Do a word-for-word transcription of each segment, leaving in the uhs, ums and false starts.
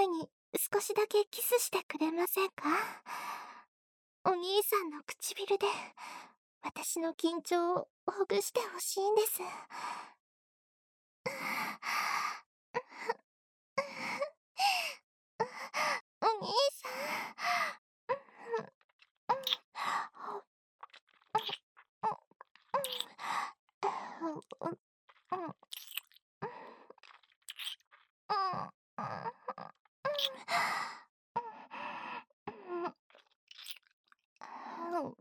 前に少しだけキスしてくれませんか？お兄さんの唇で私の緊張をほぐしてほしいんです。お兄さん。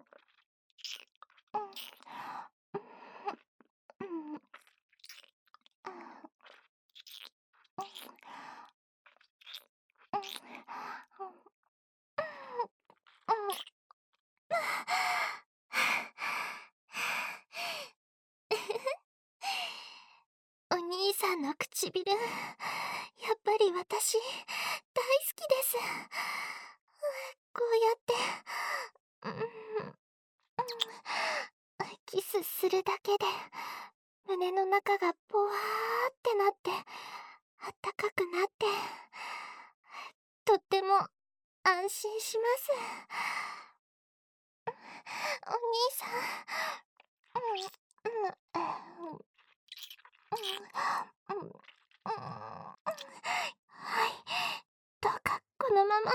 お兄さんの唇、やっぱり私、大好きです。こうやって、うん、キスするだけで、胸の中がポワーってなって、あったかくなって、とっても安心します。お兄さん、うん、うん、うん、うん、うん、はい、どうかこのまま、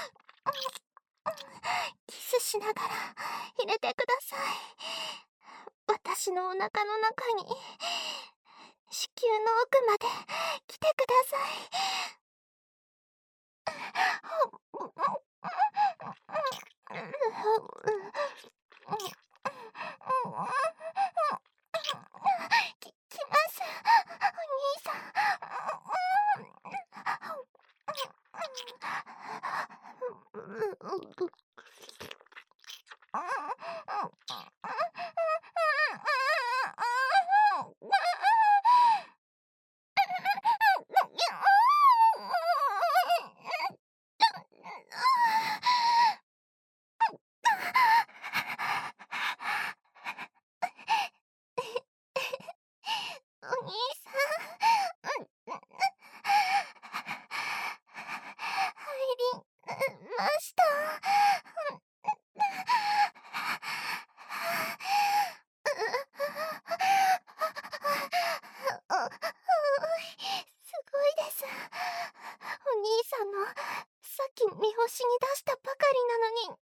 キスしながら入れてください。私のお腹の中に、子宮の奥まで来てください。き、きます、お兄さん。お兄さん、入りました。すごいです。お兄さんのさっき見干しに出したばかりなのに、も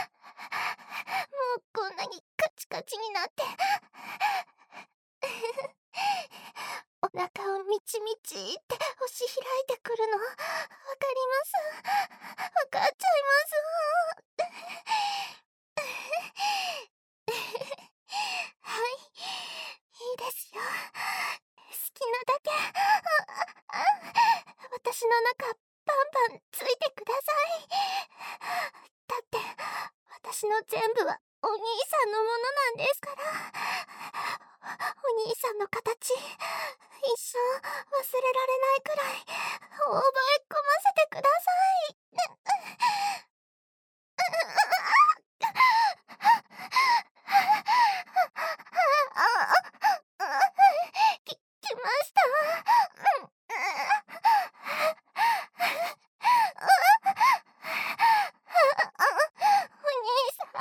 うこんなにカチカチになって、お腹をみちみちって押し開いてくるの、わかります。わかっちゃいます。はい、いいですよ。好きなだけ、私の中、バンバンついてください。だって、私の全部はお兄さんのものなんですから。お兄さんの形、一生忘れられないくらい、覚え込ませてください。き、きました。お兄さん。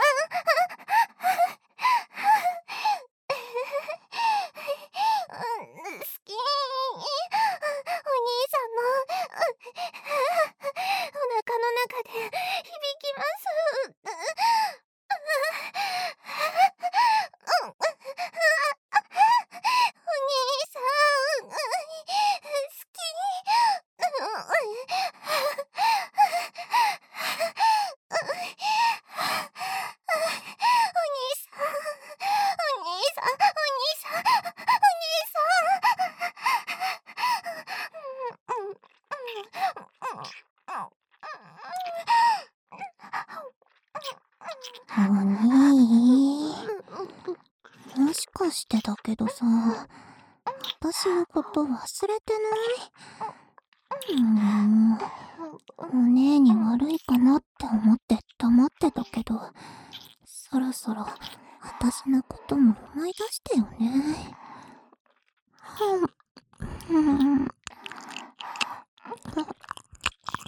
好き。お兄さんのお腹の中で響きます。お兄さん、好き。お兄さん、お兄さん、お兄さん、お兄さん。お兄、もしかしてだけどさ、私のこと忘れてない？うーん、お姉に悪いかなって思って黙ってたけど、そろそろ私のことも思い出してよね。はん、うん。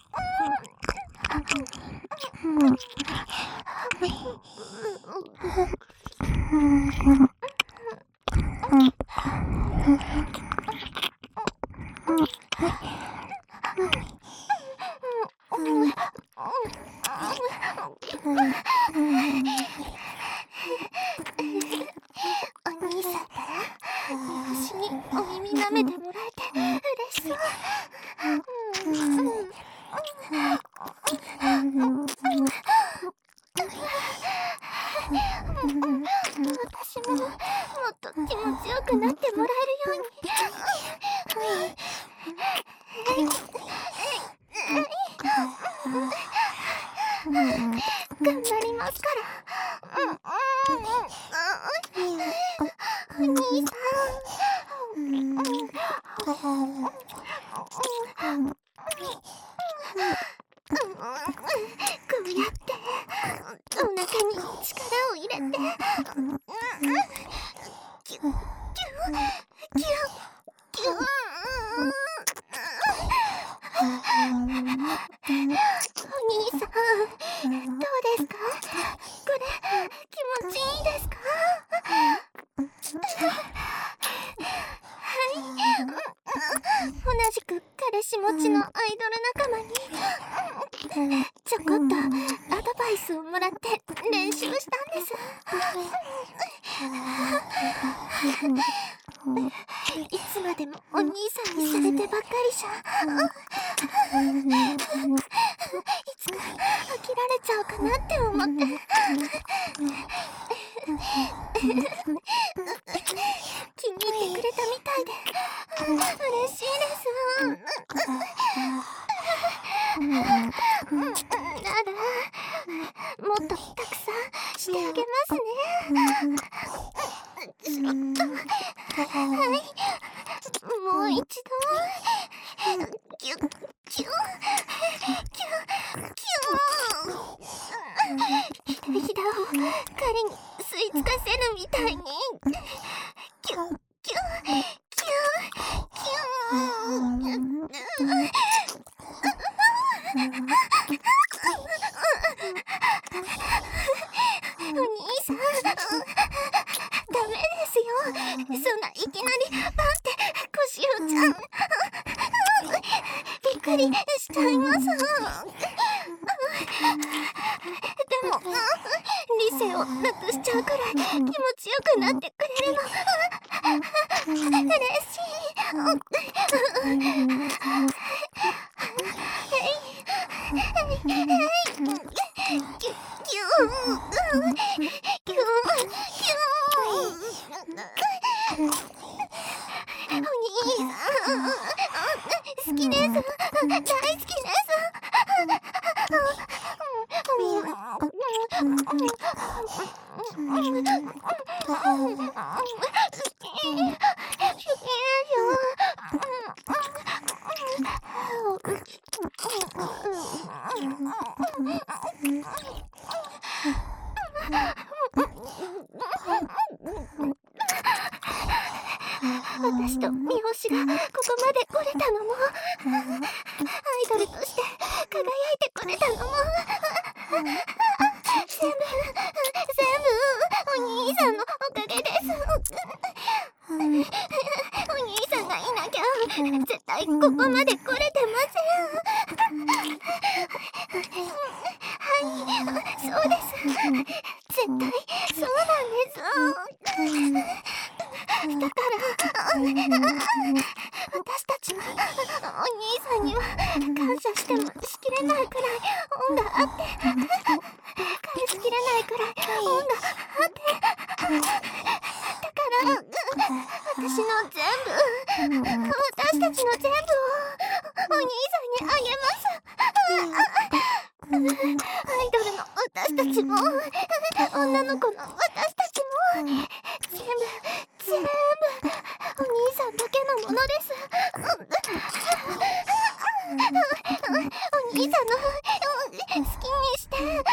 兄さんったら私にお耳舐めてもらえて嬉しそう。私ももっと気持ちよくなってもらえるように頑張りますから。お兄さん。こうやってお腹に力を入れてキュッキュッキュッキュッ。お兄さん、どうですか？これ気持ちいいですか？はい。同じく彼氏持ちのアイドル仲間にちょこっとアドバイスをもらって練習したんです。いつまでもお兄さんにされてばっかりじゃいつか飽きられちゃうかなって思って気に入ってくれたみたいで嬉しいです。ならもっとたくさんしてあげますね。ちょっとはい、もう一度キュッキュッキュッキュッひだひだを彼に吸い付かせるみたいにキュッキュッキュッキュッ。お兄さん、ダメですよ。そんないきなりバンって腰をちゃんびっくりしちゃいます。でも理性をなくしちゃうくらい気持ちよくなってくれるの嬉しい。好きです。大好きです。私と三星がここまで来れたのもアイドルとして輝いてくれたのも全部全部お兄さんのおかげです。お兄さんがいなきゃ絶対ここまで来れてません。はい、そうです。絶対そうなんです。だから私たちはお兄さんには感謝してもしきれないくらい恩があって返しきれないくらい恩があってだから私の全部私たちの全部をお兄さんにあげます。アイドルの私たちも女の子の私たちも全部全部お兄さんだけのものです。お兄さんの好きにしていいんです。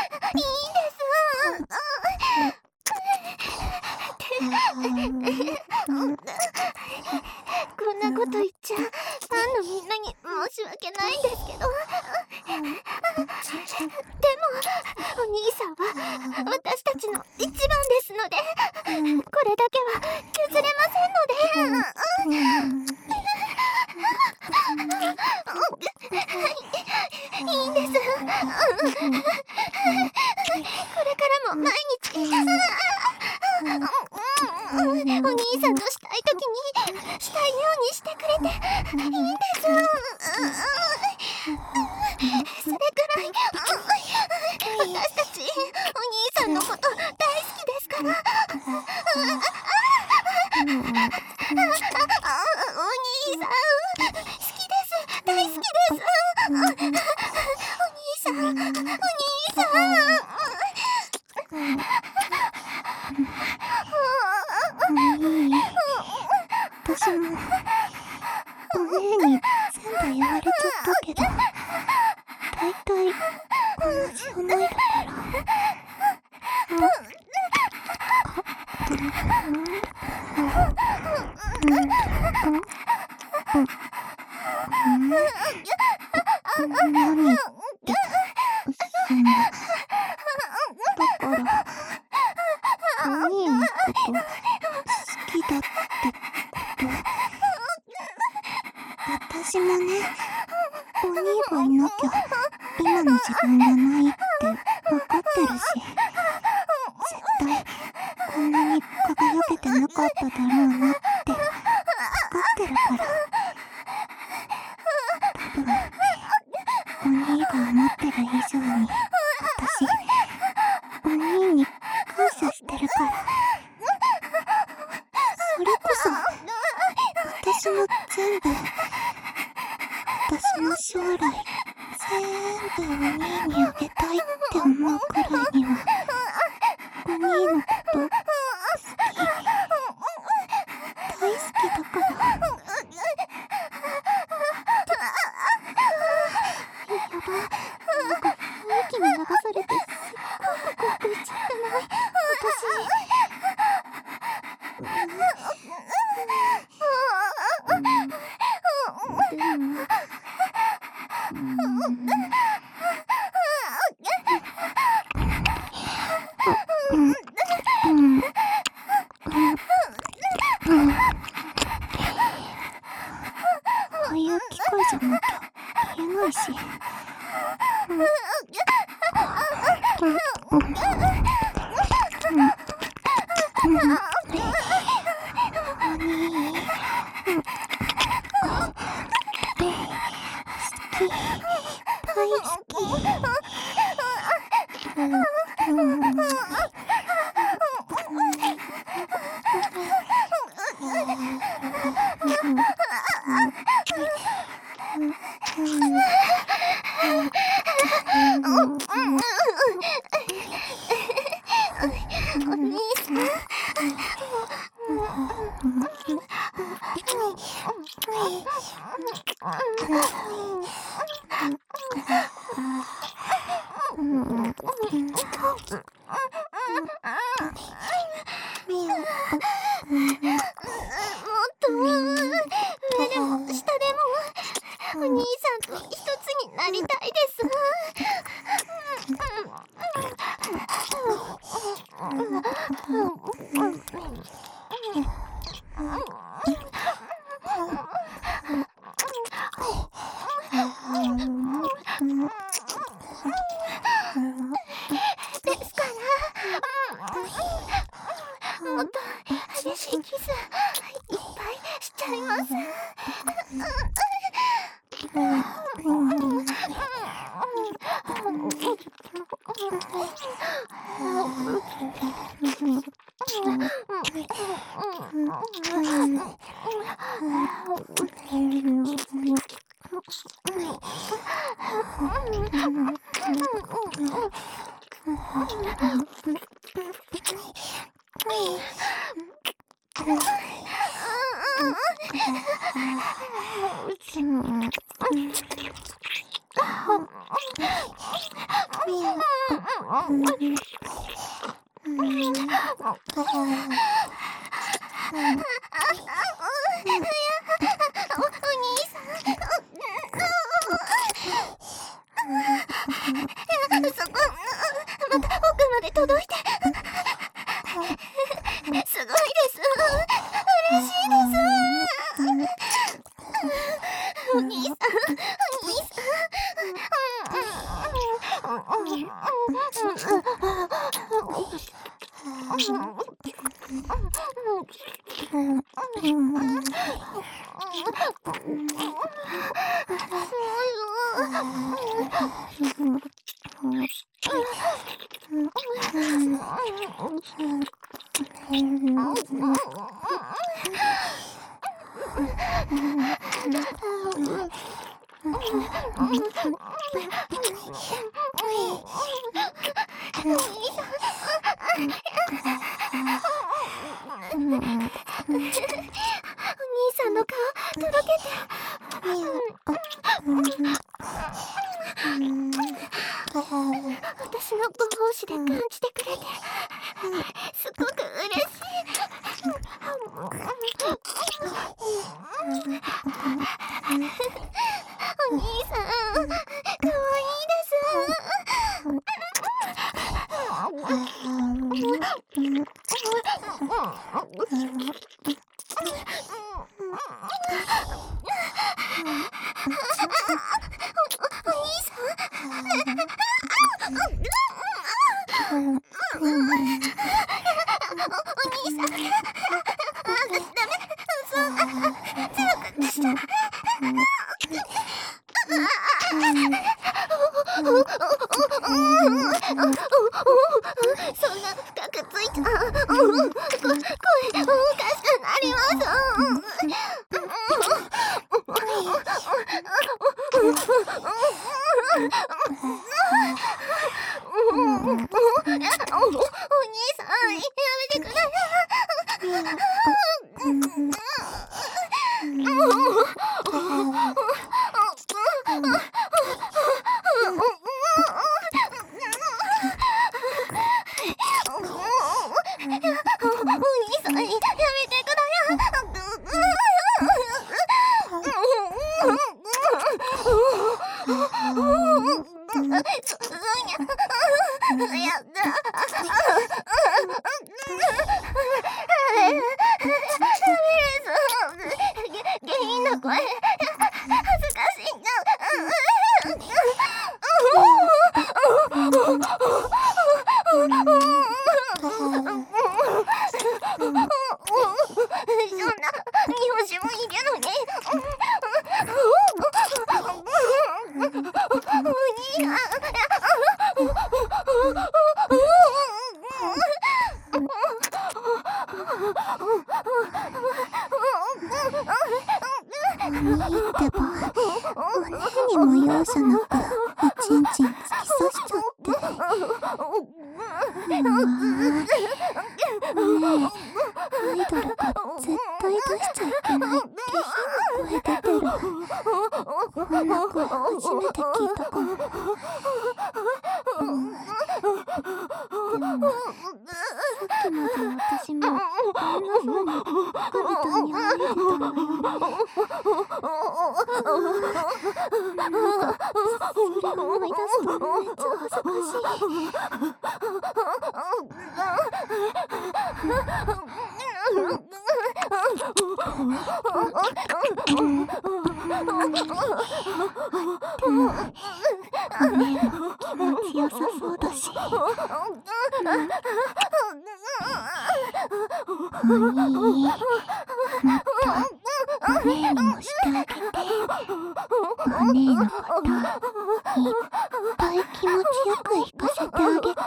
こんなこと言っちゃファンのみんなに申し訳ないんですけど私たちの一番ですので、これだけは譲れませんので。いいんです。これからも毎日お兄さんとしたい時にしたいようにしてくれていいんです。それくらい私たちお兄さんのこと大好きですから。お兄さん好きです。大好きです。お兄さん、お兄さん。 私もお姉に全部言われちゃったけど、大体同じ思いだから何言ってたの？だからお兄のこと好きだってこと？私もね、お兄がいなきゃ今の自分がないって分かってるし、絶対こんなに輝けてなかっただろうなって分かってるから。多分お兄が思ってる以上に私お兄に感謝してるから。それこそ私の全部、私の将来全部お兄にあげたいって思うくらいにはお兄のこと好き、大好きだから。やば、なんか雰囲気に流されてすっごく興奮しちゃってない私。でもああいう機会じゃなきゃ言えないし。 そこまた奥まで届いてお兄さんの顔とろけて。私のご奉仕で感じてくれてすごく嬉しい。お兄さん、かわいいです。そんな深くついた。声おかしくなります。お兄さん、やめてください。下品な声、恥ずかしいな。そんな日本酒もいるのに。いいってば、お姉にも容赦なくおちんちん突き刺しちゃって。うわー、ねえ、アイドルが絶対出しちゃいけない下品な声出てる。こんな声初めて聞いたかも。うん、でもさっきまで私もこんな風にガビタに入れてたんだよね。なんかそれ思い出すとめっちゃ恥ずかしい。でもお姉も気持ちよさそうだし。おにー、もっとお姉にもしてあげて。お姉のこといっぱい気持ちよく聞かせてあげて。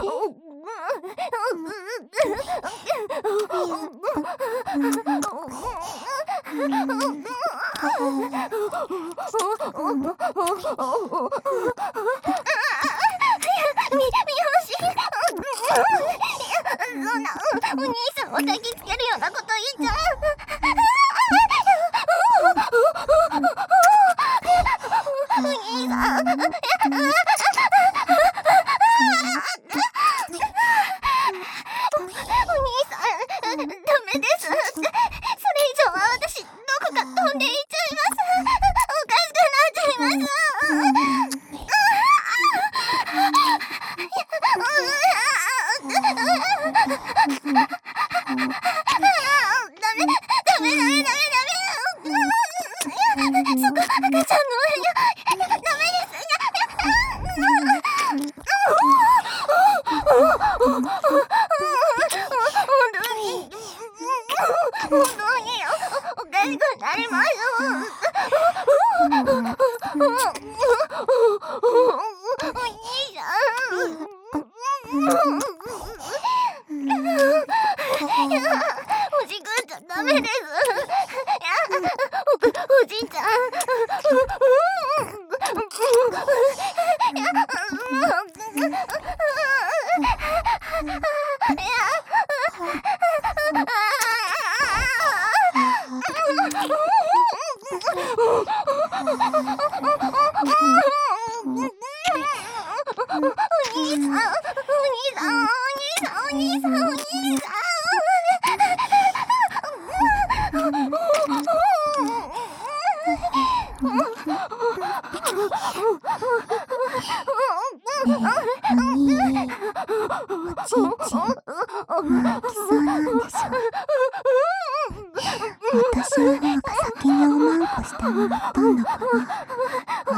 そんなお兄さんを抱きつけるようなこと言っちゃう。お兄さん、お兄さん、ダメです。それ以上は私どこか飛んでいっちゃいます。おかしくなっちゃいます。そこ赤ちゃんの上よ。ダメです。 本当におかしくなります。お兄さん。おじくんじゃダメです。お, おじいちゃん。 私の方が先におまんこしてもらったんだから、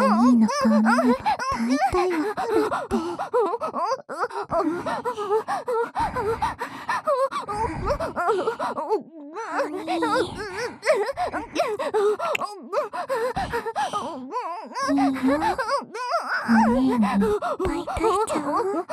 お兄の顔見れば大体わかるって。いいよ、お兄にいっぱい抱いちゃおう。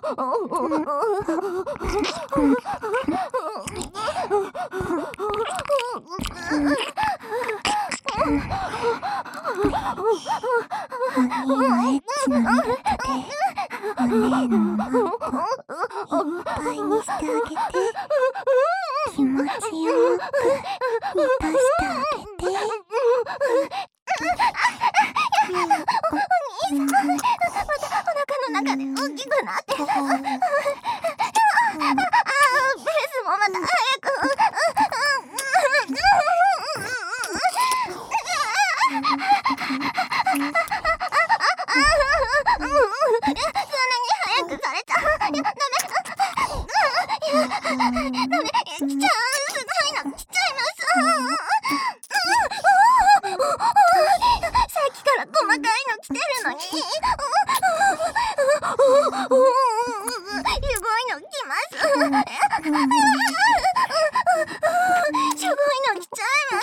お兄はエッチなミルクでお姉のおまんこいっぱいにしてあげて、気持ちよく満たしてあげて。 お兄さん、またお腹の中で大きくなってる。ああ、ペースもまた早く。そんなに早くされちゃダメ。ダメ、来ちゃう。すごいの来ちゃいます。さっきから細かいの来てるのに。すごいの来ます。すごいの来ちゃいます。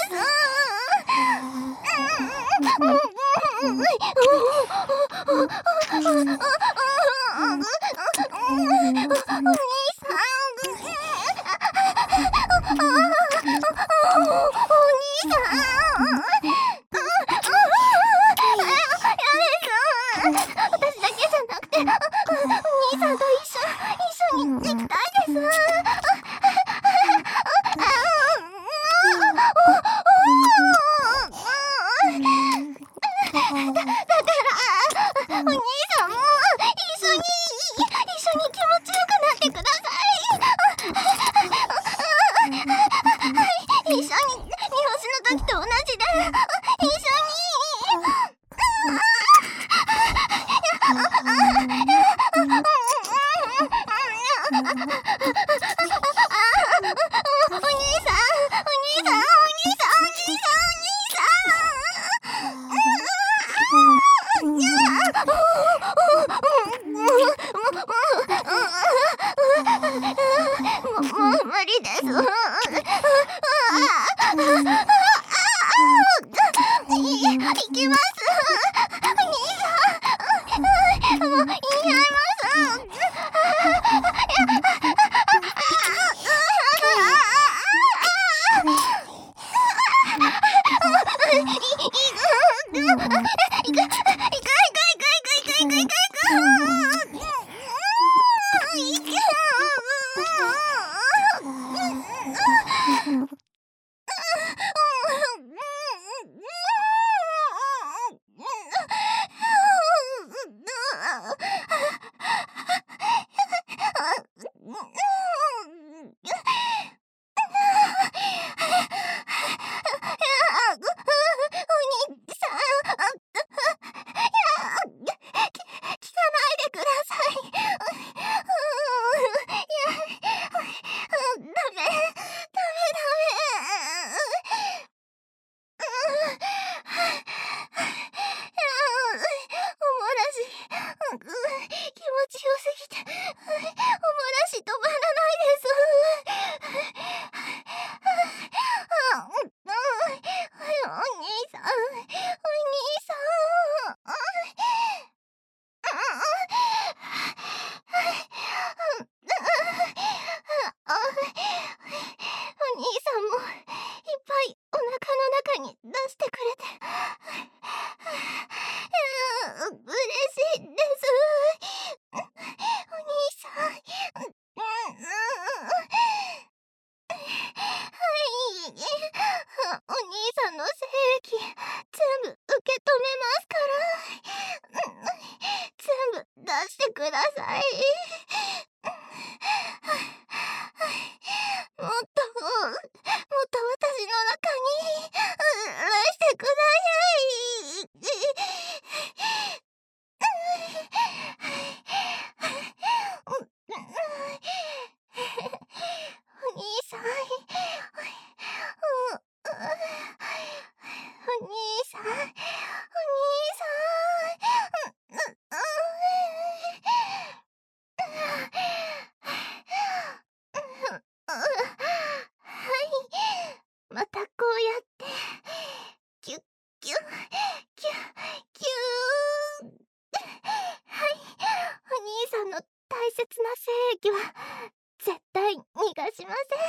液は絶対逃がしません。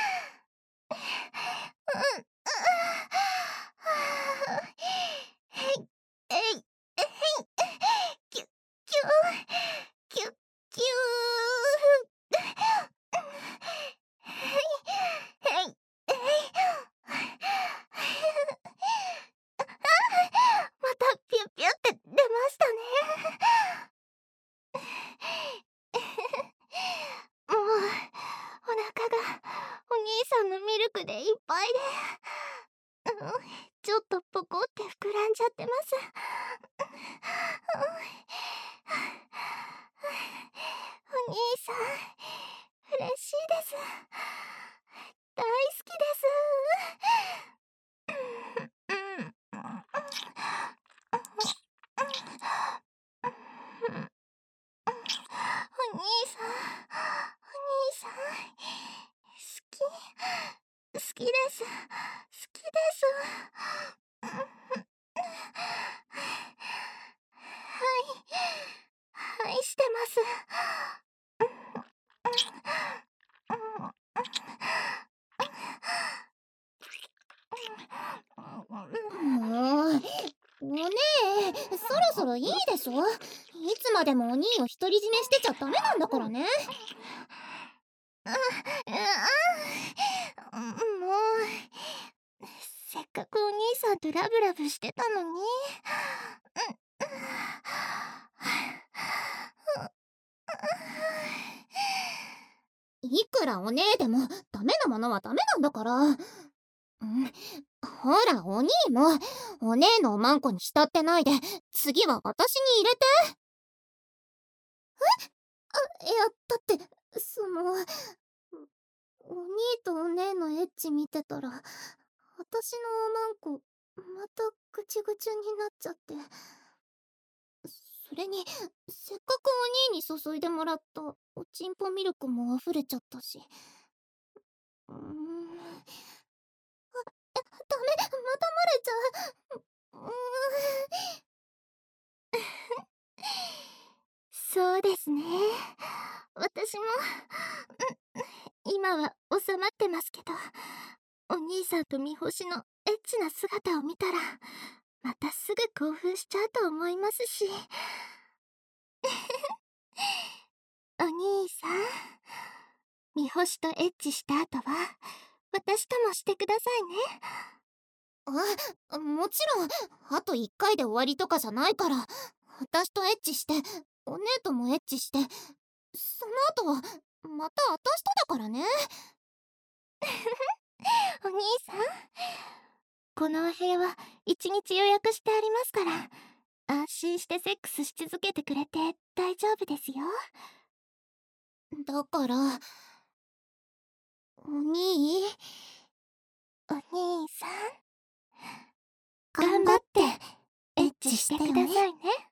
うんうんへいえいえいキュッキューキュッキューへいへいえいまたピュッピュッって出ましたね。もうお腹がお兄さんのミルクでいっぱいで、うん、ちょっとポコって膨らんじゃってます。お兄さん嬉しいです。大好きです。うんお兄さん、お兄さん、好き、好きです、好きです。はい、愛してます。 もう、お姉、そろそろいいでしょ。いつまでもお兄を独り占めしてちゃダメなんだからね。 うん、うん、もう、せっかくお兄さんとラブラブしてたのに。 いくらお姉でもダメなものはダメなんだから。うん、ほらお兄もお姉のおまんこに浸ってないで次は私に入れて。え？あ、いやだってそのお兄とお姉のエッチ見てたら私のおまんこまたぐちぐちになっちゃって。それにせっかくお兄に注いでもらったおちんぽミルクも溢れちゃったし。うーん、あ、ダメ、また漏れちゃう。うーんそうですね。私も、うん、今は収まってますけど、お兄さんと三星のエッチな姿を見たら、またすぐ興奮しちゃうと思いますし。お兄さん、三星とエッチした後は、私ともしてくださいね。 あ、もちろん、あといっかいで終わりとかじゃないから、私とエッチして、お姉ともエッチして、その後は、また私とだからね。 お兄さん、このお部屋は一日予約してありますから、安心してセックスし続けてくれて大丈夫ですよ。 だから、お兄、 お兄さん、頑張ってエッチしてくださいね。